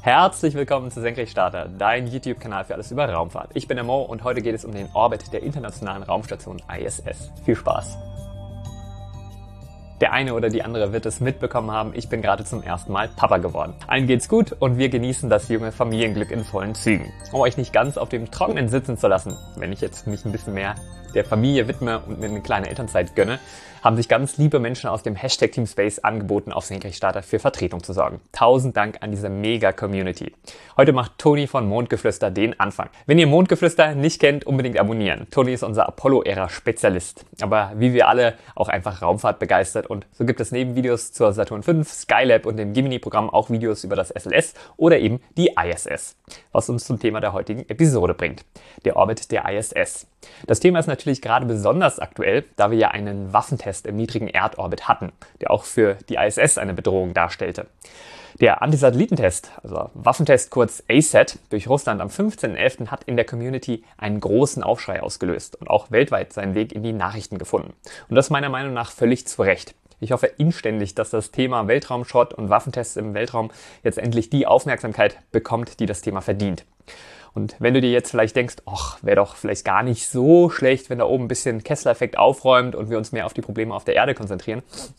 Herzlich willkommen zu Senkrechtstarter, dein YouTube-Kanal für alles über Raumfahrt. Ich bin der Mo und heute geht es um den Orbit der Internationalen Raumstation ISS. Viel Spaß! Der eine oder die andere wird es mitbekommen haben, ich bin gerade zum ersten Mal Papa geworden. Allen geht's gut und wir genießen das junge Familienglück in vollen Zügen. Um euch nicht ganz auf dem Trockenen sitzen zu lassen, wenn ich jetzt mich ein bisschen mehr der Familie widme und mir eine kleine Elternzeit gönne, haben sich ganz liebe Menschen aus dem Hashtag Team Space angeboten, auf Senkrechtstarter für Vertretung zu sorgen. 1000 Dank an diese Mega-Community. Heute macht Toni von Mondgeflüster den Anfang. Wenn ihr Mondgeflüster nicht kennt, unbedingt abonnieren. Toni ist unser Apollo-Ära-Spezialist, aber wie wir alle auch einfach Raumfahrt begeistert, und so gibt es neben Videos zur Saturn V, Skylab und dem Gemini-Programm auch Videos über das SLS oder eben die ISS, was uns zum Thema der heutigen Episode bringt, der Orbit der ISS. Das Thema ist natürlich gerade besonders aktuell, da wir ja einen Waffentest im niedrigen Erdorbit hatten, der auch für die ISS eine Bedrohung darstellte. Der Antisatellitentest, also Waffentest kurz ASAT, durch Russland am 15.11. hat in der Community einen großen Aufschrei ausgelöst und auch weltweit seinen Weg in die Nachrichten gefunden. Und das meiner Meinung nach völlig zu Recht. Ich hoffe inständig, dass das Thema Weltraumschrott und Waffentests im Weltraum jetzt endlich die Aufmerksamkeit bekommt, die das Thema verdient. Und wenn du dir jetzt vielleicht denkst, ach, wäre doch vielleicht gar nicht so schlecht, wenn da oben ein bisschen Kessler-Effekt aufräumt und wir uns mehr auf die Probleme auf der Erde konzentrieren.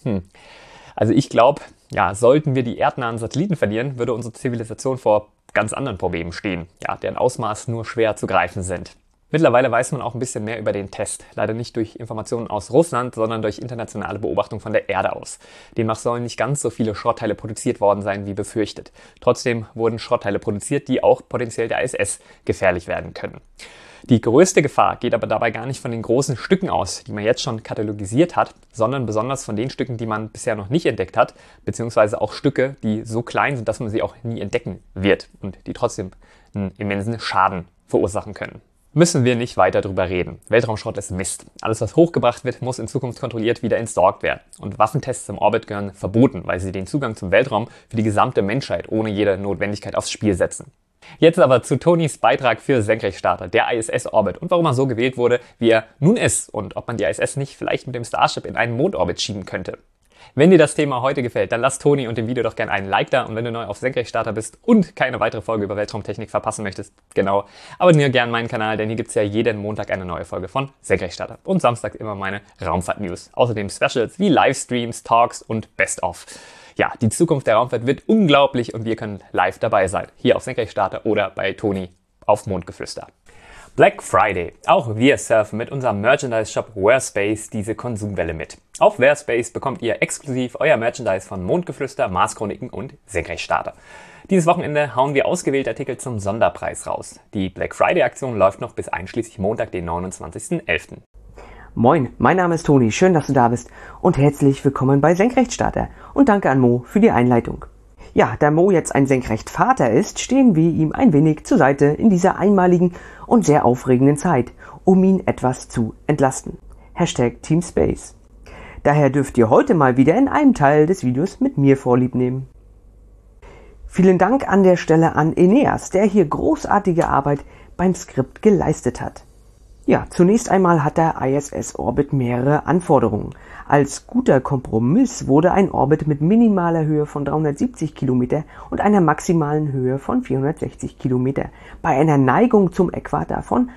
Also ich glaube, ja, sollten wir die erdnahen Satelliten verlieren, würde unsere Zivilisation vor ganz anderen Problemen stehen, ja, deren Ausmaß nur schwer zu greifen sind. Mittlerweile weiß man auch ein bisschen mehr über den Test. Leider nicht durch Informationen aus Russland, sondern durch internationale Beobachtung von der Erde aus. Demnach sollen nicht ganz so viele Schrottteile produziert worden sein, wie befürchtet. Trotzdem wurden Schrottteile produziert, die auch potenziell der ISS gefährlich werden können. Die größte Gefahr geht aber dabei gar nicht von den großen Stücken aus, die man jetzt schon katalogisiert hat, sondern besonders von den Stücken, die man bisher noch nicht entdeckt hat, beziehungsweise auch Stücke, die so klein sind, dass man sie auch nie entdecken wird und die trotzdem einen immensen Schaden verursachen können. Müssen wir nicht weiter drüber reden. Weltraumschrott ist Mist. Alles, was hochgebracht wird, muss in Zukunft kontrolliert wieder entsorgt werden. Und Waffentests im Orbit gehören verboten, weil sie den Zugang zum Weltraum für die gesamte Menschheit ohne jede Notwendigkeit aufs Spiel setzen. Jetzt aber zu Tonis Beitrag für Senkrechtstarter, der ISS-Orbit, und warum er so gewählt wurde, wie er nun ist und ob man die ISS nicht vielleicht mit dem Starship in einen Mondorbit schieben könnte. Wenn dir das Thema heute gefällt, dann lass Toni und dem Video doch gerne einen Like da, und wenn du neu auf Senkrechtstarter bist und keine weitere Folge über Weltraumtechnik verpassen möchtest, genau, abonniere gerne meinen Kanal, denn hier gibt's ja jeden Montag eine neue Folge von Senkrechtstarter und samstags immer meine Raumfahrt-News. Außerdem Specials wie Livestreams, Talks und Best-of. Ja, die Zukunft der Raumfahrt wird unglaublich und wir können live dabei sein, hier auf Senkrechtstarter oder bei Toni auf Mondgeflüster. Black Friday. Auch wir surfen mit unserem Merchandise-Shop Wearspace diese Konsumwelle mit. Auf Wearspace bekommt ihr exklusiv euer Merchandise von Mondgeflüster, Mars-Chroniken und Senkrechtstarter. Dieses Wochenende hauen wir ausgewählte Artikel zum Sonderpreis raus. Die Black Friday-Aktion läuft noch bis einschließlich Montag, den 29.11. Moin, mein Name ist Toni, schön, dass du da bist und herzlich willkommen bei Senkrechtstarter und danke an Mo für die Einleitung. Ja, da Mo jetzt ein Senkrechtvater ist, stehen wir ihm ein wenig zur Seite in dieser einmaligen und sehr aufregenden Zeit, um ihn etwas zu entlasten. Hashtag Team Space. Daher dürft ihr heute mal wieder in einem Teil des Videos mit mir Vorlieb nehmen. Vielen Dank an der Stelle an Eneas, der hier großartige Arbeit beim Skript geleistet hat. Ja, zunächst einmal hat der ISS-Orbit mehrere Anforderungen. Als guter Kompromiss wurde ein Orbit mit minimaler Höhe von 370 Kilometer und einer maximalen Höhe von 460 Kilometer bei einer Neigung zum Äquator von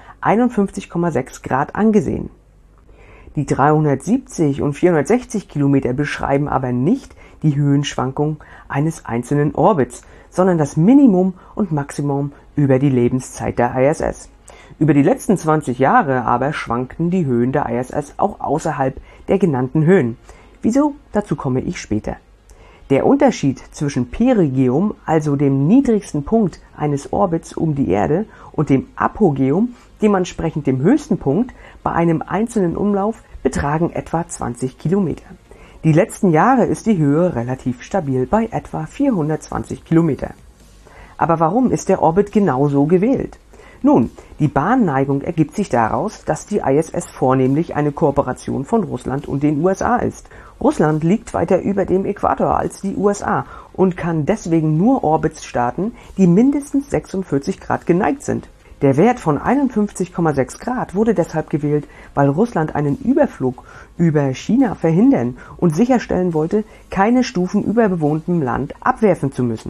51,6 Grad angesehen. Die 370 und 460 Kilometer beschreiben aber nicht die Höhenschwankung eines einzelnen Orbits, sondern das Minimum und Maximum über die Lebenszeit der ISS. Über die letzten 20 Jahre aber schwankten die Höhen der ISS auch außerhalb der genannten Höhen. Wieso? Dazu komme ich später. Der Unterschied zwischen Perigeum, also dem niedrigsten Punkt eines Orbits um die Erde, und dem Apogeum, dementsprechend dem höchsten Punkt bei einem einzelnen Umlauf, betragen etwa 20 Kilometer. Die letzten Jahre ist die Höhe relativ stabil bei etwa 420 Kilometer. Aber warum ist der Orbit genauso gewählt? Nun, die Bahnneigung ergibt sich daraus, dass die ISS vornehmlich eine Kooperation von Russland und den USA ist. Russland liegt weiter über dem Äquator als die USA und kann deswegen nur Orbits starten, die mindestens 46 Grad geneigt sind. Der Wert von 51,6 Grad wurde deshalb gewählt, weil Russland einen Überflug über China verhindern und sicherstellen wollte, keine Stufen über bewohntem Land abwerfen zu müssen.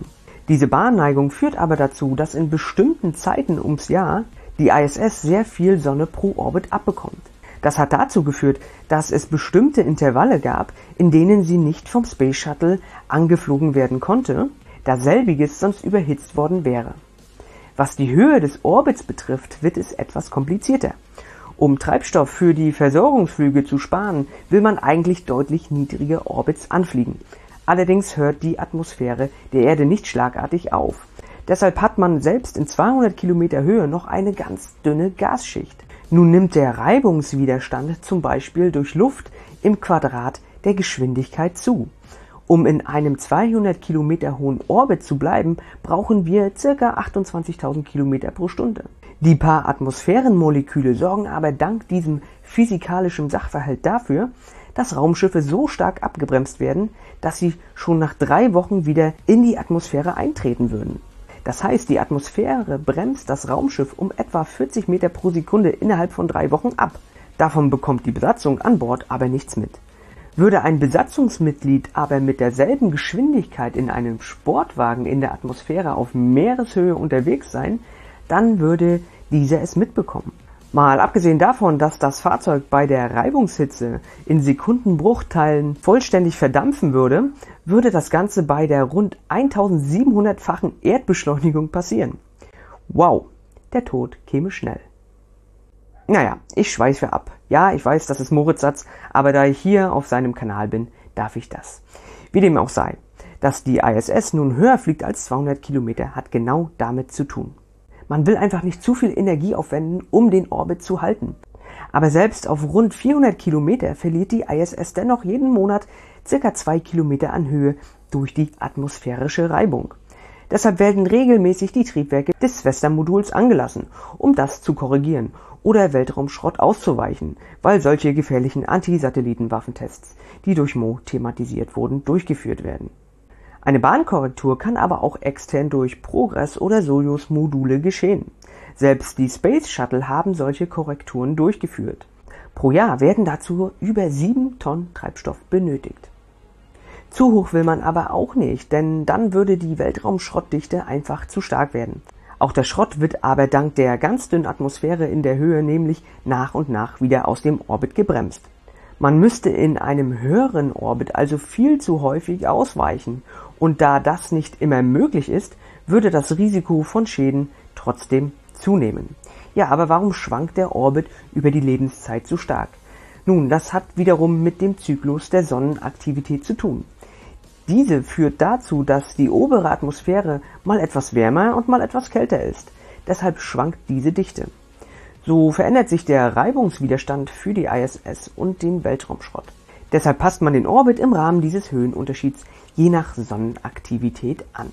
Diese Bahnneigung führt aber dazu, dass in bestimmten Zeiten ums Jahr die ISS sehr viel Sonne pro Orbit abbekommt. Das hat dazu geführt, dass es bestimmte Intervalle gab, in denen sie nicht vom Space Shuttle angeflogen werden konnte, da selbiges sonst überhitzt worden wäre. Was die Höhe des Orbits betrifft, wird es etwas komplizierter. Um Treibstoff für die Versorgungsflüge zu sparen, will man eigentlich deutlich niedrige Orbits anfliegen. Allerdings hört die Atmosphäre der Erde nicht schlagartig auf. Deshalb hat man selbst in 200 Kilometer Höhe noch eine ganz dünne Gasschicht. Nun nimmt der Reibungswiderstand zum Beispiel durch Luft im Quadrat der Geschwindigkeit zu. Um in einem 200 Kilometer hohen Orbit zu bleiben, brauchen wir ca. 28.000 Kilometer pro Stunde. Die paar Atmosphärenmoleküle sorgen aber dank diesem physikalischen Sachverhalt dafür, dass Raumschiffe so stark abgebremst werden, dass sie schon nach 3 Wochen wieder in die Atmosphäre eintreten würden. Das heißt, die Atmosphäre bremst das Raumschiff um etwa 40 Meter pro Sekunde innerhalb von 3 Wochen ab. Davon bekommt die Besatzung an Bord aber nichts mit. Würde ein Besatzungsmitglied aber mit derselben Geschwindigkeit in einem Sportwagen in der Atmosphäre auf Meereshöhe unterwegs sein, dann würde dieser es mitbekommen. Mal abgesehen davon, dass das Fahrzeug bei der Reibungshitze in Sekundenbruchteilen vollständig verdampfen würde, würde das Ganze bei der rund 1700-fachen Erdbeschleunigung passieren. Wow, der Tod käme schnell. Naja, ich schweife ab. Ja, ich weiß, das ist Moritz-Satz, aber da ich hier auf seinem Kanal bin, darf ich das. Wie dem auch sei, dass die ISS nun höher fliegt als 200 Kilometer, hat genau damit zu tun. Man will einfach nicht zu viel Energie aufwenden, um den Orbit zu halten. Aber selbst auf rund 400 Kilometer verliert die ISS dennoch jeden Monat ca. 2 Kilometer an Höhe durch die atmosphärische Reibung. Deshalb werden regelmäßig die Triebwerke des Vesta-Moduls angelassen, um das zu korrigieren oder Weltraumschrott auszuweichen, weil solche gefährlichen Anti-Satelliten-Waffentests, die durch Mo thematisiert wurden, durchgeführt werden. Eine Bahnkorrektur kann aber auch extern durch Progress- oder Sojus-Module geschehen. Selbst die Space Shuttle haben solche Korrekturen durchgeführt. Pro Jahr werden dazu über 7 Tonnen Treibstoff benötigt. Zu hoch will man aber auch nicht, denn dann würde die Weltraumschrottdichte einfach zu stark werden. Auch der Schrott wird aber dank der ganz dünnen Atmosphäre in der Höhe nämlich nach und nach wieder aus dem Orbit gebremst. Man müsste in einem höheren Orbit also viel zu häufig ausweichen, und da das nicht immer möglich ist, würde das Risiko von Schäden trotzdem zunehmen. Ja, aber warum schwankt der Orbit über die Lebenszeit so stark? Nun, das hat wiederum mit dem Zyklus der Sonnenaktivität zu tun. Diese führt dazu, dass die obere Atmosphäre mal etwas wärmer und mal etwas kälter ist. Deshalb schwankt diese Dichte. So verändert sich der Reibungswiderstand für die ISS und den Weltraumschrott. Deshalb passt man den Orbit im Rahmen dieses Höhenunterschieds je nach Sonnenaktivität an.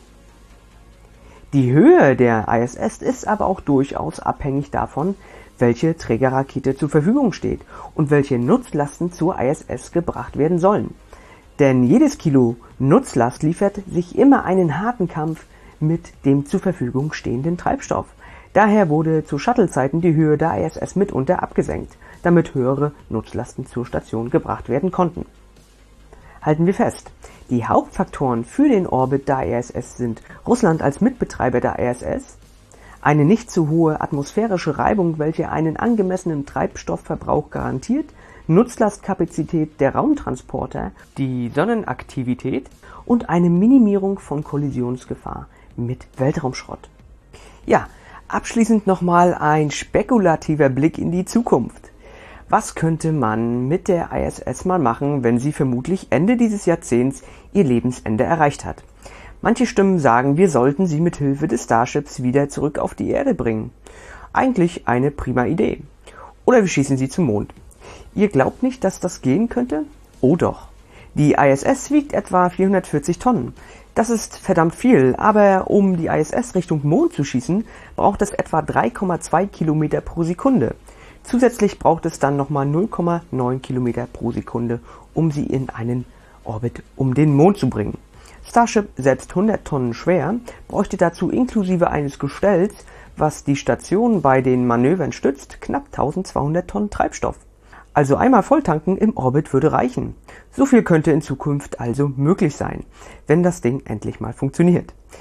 Die Höhe der ISS ist aber auch durchaus abhängig davon, welche Trägerrakete zur Verfügung steht und welche Nutzlasten zur ISS gebracht werden sollen. Denn jedes Kilo Nutzlast liefert sich immer einen harten Kampf mit dem zur Verfügung stehenden Treibstoff. Daher wurde zu Shuttle-Zeiten die Höhe der ISS mitunter abgesenkt, damit höhere Nutzlasten zur Station gebracht werden konnten. Halten wir fest, die Hauptfaktoren für den Orbit der ISS sind Russland als Mitbetreiber der ISS, eine nicht zu hohe atmosphärische Reibung, welche einen angemessenen Treibstoffverbrauch garantiert, Nutzlastkapazität der Raumtransporter, die Sonnenaktivität und eine Minimierung von Kollisionsgefahr mit Weltraumschrott. Ja, abschließend nochmal ein spekulativer Blick in die Zukunft. Was könnte man mit der ISS mal machen, wenn sie vermutlich Ende dieses Jahrzehnts ihr Lebensende erreicht hat? Manche Stimmen sagen, wir sollten sie mit Hilfe des Starships wieder zurück auf die Erde bringen. Eigentlich eine prima Idee. Oder wir schießen sie zum Mond. Ihr glaubt nicht, dass das gehen könnte? Oh doch. Die ISS wiegt etwa 440 Tonnen. Das ist verdammt viel, aber um die ISS Richtung Mond zu schießen, braucht es etwa 3,2 Kilometer pro Sekunde. Zusätzlich braucht es dann nochmal 0,9 Kilometer pro Sekunde, um sie in einen Orbit um den Mond zu bringen. Starship, selbst 100 Tonnen schwer, bräuchte dazu inklusive eines Gestells, was die Station bei den Manövern stützt, knapp 1200 Tonnen Treibstoff. Also einmal volltanken im Orbit würde reichen. So viel könnte in Zukunft also möglich sein, wenn das Ding endlich mal funktioniert.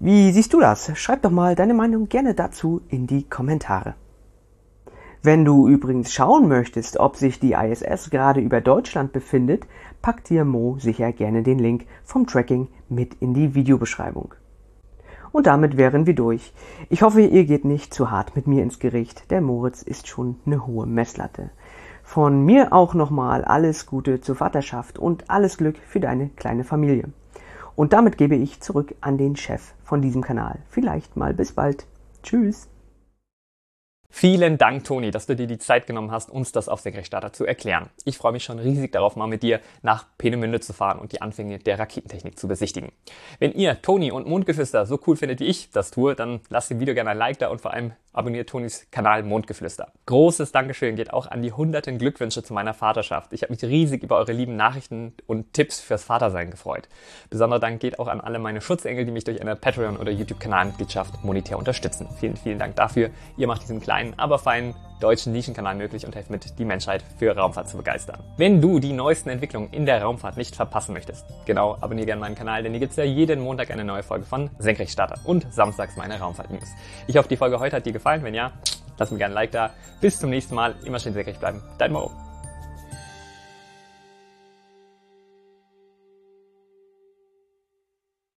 Wie siehst du das? Schreib doch mal deine Meinung gerne dazu in die Kommentare. Wenn du übrigens schauen möchtest, ob sich die ISS gerade über Deutschland befindet, packt dir Mo sicher gerne den Link vom Tracking mit in die Videobeschreibung. Und damit wären wir durch. Ich hoffe, ihr geht nicht zu hart mit mir ins Gericht. Der Moritz ist schon eine hohe Messlatte. Von mir auch nochmal alles Gute zur Vaterschaft und alles Glück für deine kleine Familie. Und damit gebe ich zurück an den Chef von diesem Kanal. Vielleicht mal bis bald. Tschüss. Vielen Dank, Toni, dass du dir die Zeit genommen hast, uns das auf Senkrechtstarter zu erklären. Ich freue mich schon riesig darauf, mal mit dir nach Peenemünde zu fahren und die Anfänge der Raketentechnik zu besichtigen. Wenn ihr Toni und Mondgeflüster so cool findet, wie ich das tue, dann lasst dem Video gerne ein Like da und vor allem abonniert Tonis Kanal Mondgeflüster. Großes Dankeschön geht auch an die hunderten Glückwünsche zu meiner Vaterschaft. Ich habe mich riesig über eure lieben Nachrichten und Tipps fürs Vatersein gefreut. Besonderer Dank geht auch an alle meine Schutzengel, die mich durch eine Patreon- oder YouTube-Kanalmitgliedschaft monetär unterstützen. Vielen, vielen Dank dafür. Ihr macht diesen kleinen, aber feinen deutschen Nischenkanal möglich und helft mit, die Menschheit für Raumfahrt zu begeistern. Wenn du die neuesten Entwicklungen in der Raumfahrt nicht verpassen möchtest, genau, abonniere gerne meinen Kanal, denn hier gibt es ja jeden Montag eine neue Folge von Senkrechtstarter und samstags meine Raumfahrt-News. Ich hoffe, die Folge heute hat dir gefallen. Wenn ja, lass mir gerne ein Like da. Bis zum nächsten Mal. Immer schön senkrecht bleiben. Dein Mo.